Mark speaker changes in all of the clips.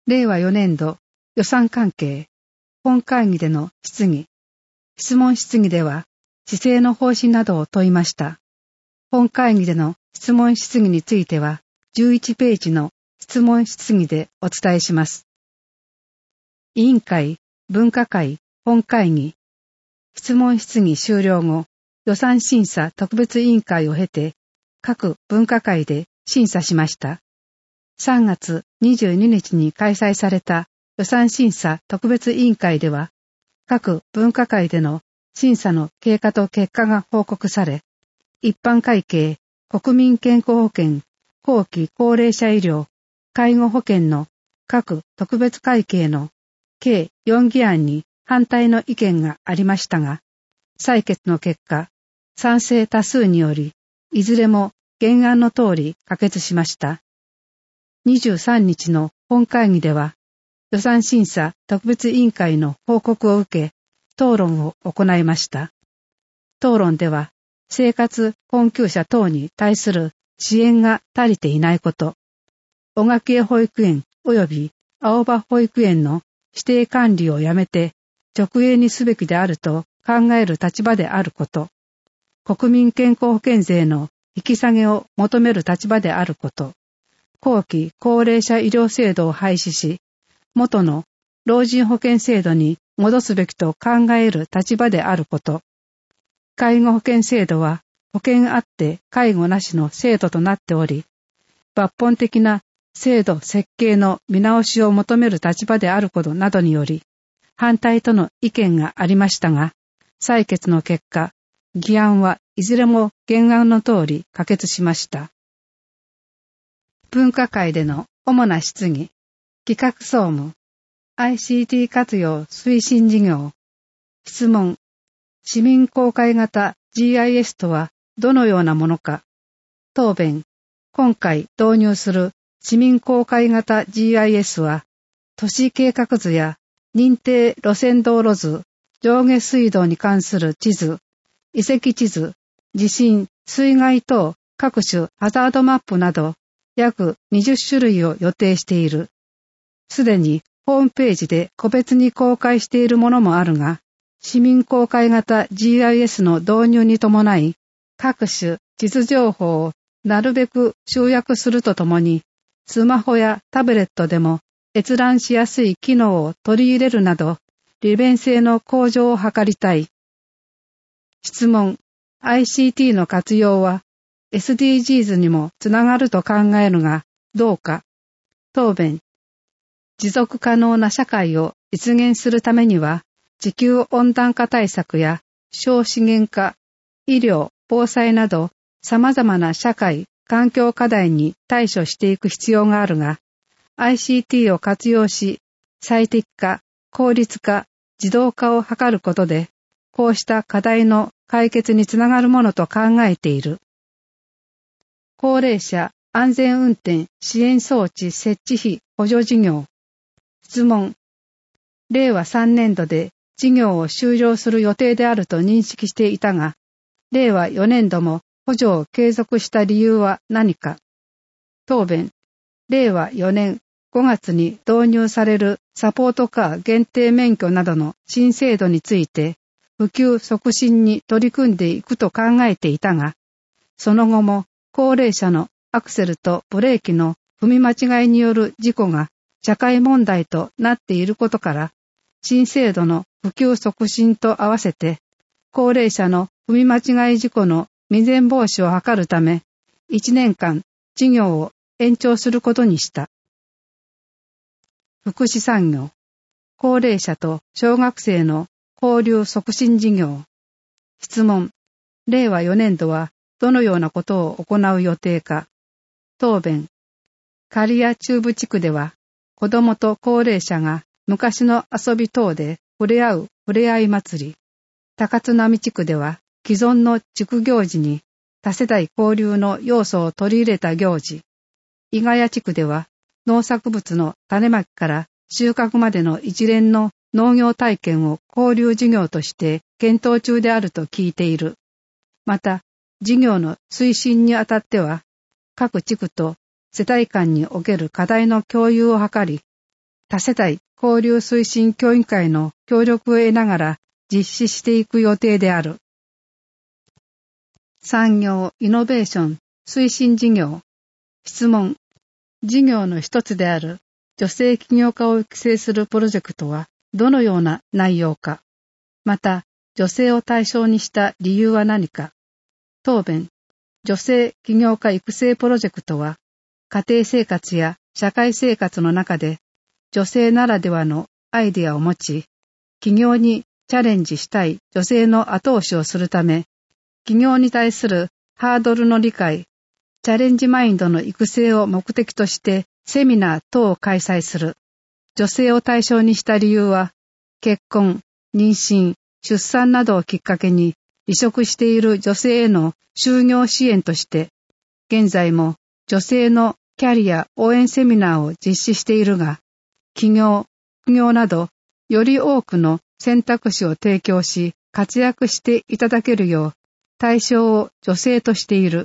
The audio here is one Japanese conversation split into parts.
Speaker 1: 令和4年度予算関係本会議での質疑、質問質疑では施政の方針などを問いました。本会議での質問質疑については11ページの質問質疑でお伝えします。委員会、分科会、本会議、質問質疑終了後、予算審査特別委員会を経て、各分科会で審査しました。3月22日に開催された予算審査特別委員会では、各分科会での審査の経過と結果が報告され、一般会計、国民健康保険、後期高齢者医療、介護保険の各特別会計の計4議案に反対の意見がありましたが、採決の結果、賛成多数により、いずれも原案の通り可決しました。23日の本会議では、予算審査特別委員会の報告を受け、討論を行いました。討論では、生活困窮者等に対する支援が足りていないこと、小垣江保育園及び青葉保育園の指定管理をやめて直営にすべきであると考える立場であること、国民健康保険税の引き下げを求める立場であること、後期高齢者医療制度を廃止し、元の老人保険制度に戻すべきと考える立場であること、介護保険制度は保険あって介護なしの制度となっており、抜本的な制度設計の見直しを求める立場であることなどにより、反対との意見がありましたが、採決の結果、議案はいずれも原案の通り可決しました。分科会での主な質疑、企画総務、ICT 活用推進事業、質問、市民公開型 GIS とはどのようなものか、答弁、今回導入する市民公開型 GIS は、都市計画図や認定路線道路図、上下水道に関する地図、遺跡地図、地震、水害等各種ハザードマップなど約20種類を予定している。すでにホームページで個別に公開しているものもあるが、市民公開型 GIS の導入に伴い、各種地図情報をなるべく集約するとともに、スマホやタブレットでも閲覧しやすい機能を取り入れるなど、利便性の向上を図りたい。質問、ICT の活用は SDGs にもつながると考えるが、どうか。答弁、持続可能な社会を実現するためには、地球温暖化対策や少資源化、医療、防災など様々な社会、環境課題に対処していく必要があるが、ICT を活用し、最適化、効率化、自動化を図ることで、こうした課題の解決につながるものと考えている。高齢者安全運転支援装置設置費補助事業。質問。令和3年度で事業を終了する予定であると認識していたが、令和4年度も補助を継続した理由は何か。答弁。令和4年5月に導入されるサポートカー限定免許などの新制度について、普及促進に取り組んでいくと考えていたが、その後も高齢者のアクセルとブレーキの踏み間違いによる事故が社会問題となっていることから、新制度の普及促進と合わせて、高齢者の踏み間違い事故の未然防止を図るため、1年間事業を延長することにした。福祉産業、高齢者と小学生の交流促進事業。質問。令和4年度はどのようなことを行う予定か。答弁。刈谷中部地区では、子どもと高齢者が昔の遊び等で触れ合う触れ合い祭り。高津波地区では、既存の地区行事に多世代交流の要素を取り入れた行事。伊ヶ谷地区では、農作物の種まきから収穫までの一連の農業体験を交流事業として検討中であると聞いている。また、事業の推進にあたっては、各地区と世帯間における課題の共有を図り、 多世代交流推進協議会の協力を得ながら実施していく予定である。産業イノベーション推進事業。質問。事業の一つである女性起業家を育成するプロジェクトはどのような内容か。また、女性を対象にした理由は何か。答弁。女性起業家育成プロジェクトは、家庭生活や社会生活の中で女性ならではのアイデアを持ち、起業にチャレンジしたい女性の後押しをするため、起業に対するハードルの理解、チャレンジマインドの育成を目的としてセミナー等を開催する。女性を対象にした理由は、結婚、妊娠、出産などをきっかけに離職している女性への就業支援として、現在も女性のキャリア応援セミナーを実施しているが、起業、副業などより多くの選択肢を提供し活躍していただけるよう対象を女性としている。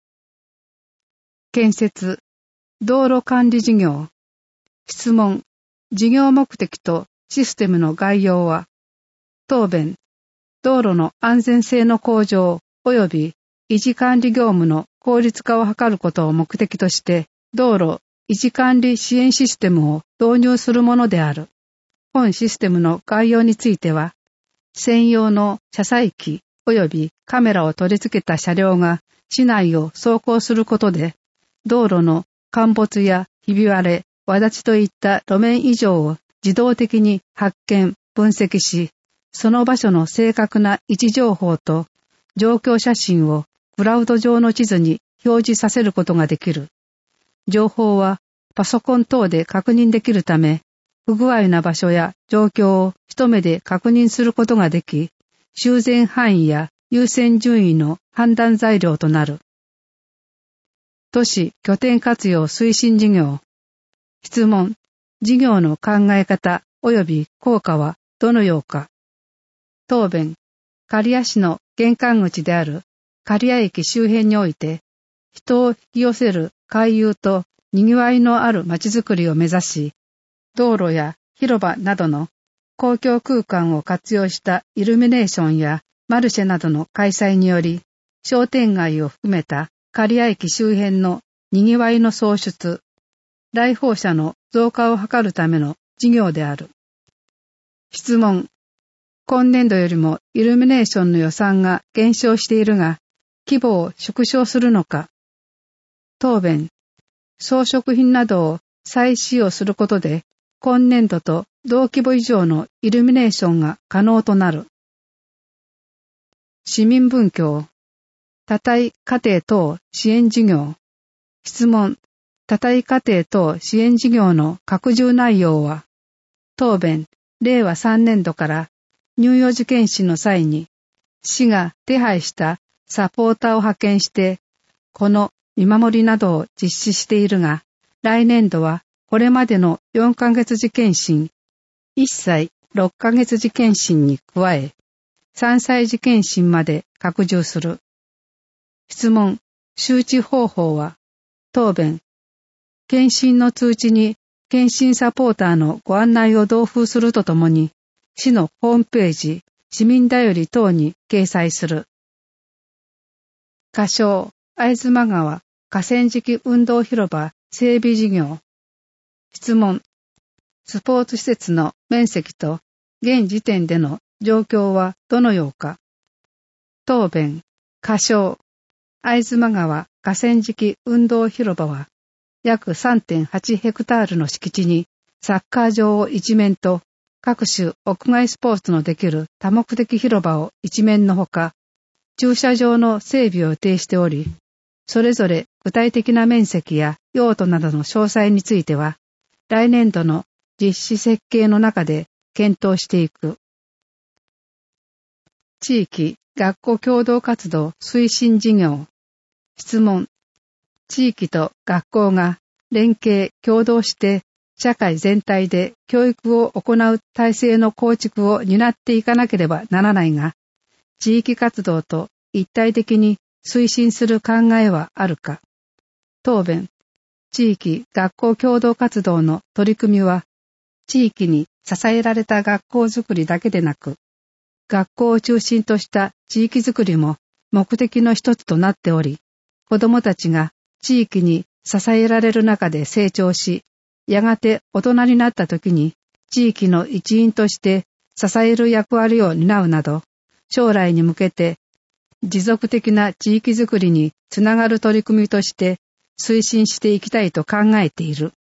Speaker 1: 建設、道路管理事業。質問。事業目的とシステムの概要は。答弁。道路の安全性の向上及び維持管理業務の効率化を図ることを目的として、道路維持管理支援システムを導入するものである。本システムの概要については、専用の車載機及びカメラを取り付けた車両が市内を走行することで、道路の陥没やひび割れ、わちといった路面異常を自動的に発見、分析し、その場所の正確な位置情報と状況写真をクラウド上の地図に表示させることができる。情報はパソコン等で確認できるため、不具合な場所や状況を一目で確認することができ、修繕範囲や優先順位の判断材料となる。都市拠点活用推進事業。質問。事業の考え方及び効果はどのようか。答弁。刈谷市の玄関口である刈谷駅周辺において、人を引き寄せる回遊と賑わいのある街づくりを目指し、道路や広場などの公共空間を活用したイルミネーションやマルシェなどの開催により、商店街を含めた刈谷駅周辺の賑わいの創出、来訪者の増加を図るための事業である。質問。今年度よりもイルミネーションの予算が減少しているが、規模を縮小するのか。答弁。装飾品などを再使用することで、今年度と同規模以上のイルミネーションが可能となる。市民文教。多体家庭等支援事業。質問。多体家庭等支援事業の拡充内容は。答弁。令和3年度から乳幼児検診の際に、市が手配したサポーターを派遣して、この見守りなどを実施しているが、来年度はこれまでの4ヶ月時検診、1歳6ヶ月時検診に加え、3歳時検診まで拡充する。質問、周知方法は。答弁、検診の通知に検診サポーターのご案内を同封するとともに、市のホームページ、市民だより等に掲載する。仮称、会津間川河川敷運動広場整備事業。質問。スポーツ施設の面積と現時点での状況はどのようか。答弁。仮称。会津間川河川敷運動広場は約 3.8 ヘクタールの敷地にサッカー場を一面と各種屋外スポーツのできる多目的広場を一面のほか、駐車場の整備を予定しており、それぞれ具体的な面積や用途などの詳細については、来年度の実施設計の中で検討していく。地域学校共同活動推進事業。質問。地域と学校が連携協働して社会全体で教育を行う体制の構築を担っていかなければならないが、地域活動と一体的に推進する考えはあるか。答弁。地域学校共同活動の取り組みは、 地域に支えられた学校づくりだけでなく、学校を中心とした地域づくりも目的の一つとなっており、子どもたちが地域に支えられる中で成長し、やがて大人になった時に地域の一員として支える役割を担うなど、将来に向けて持続的な地域づくりにつながる取り組みとして推進していきたいと考えている。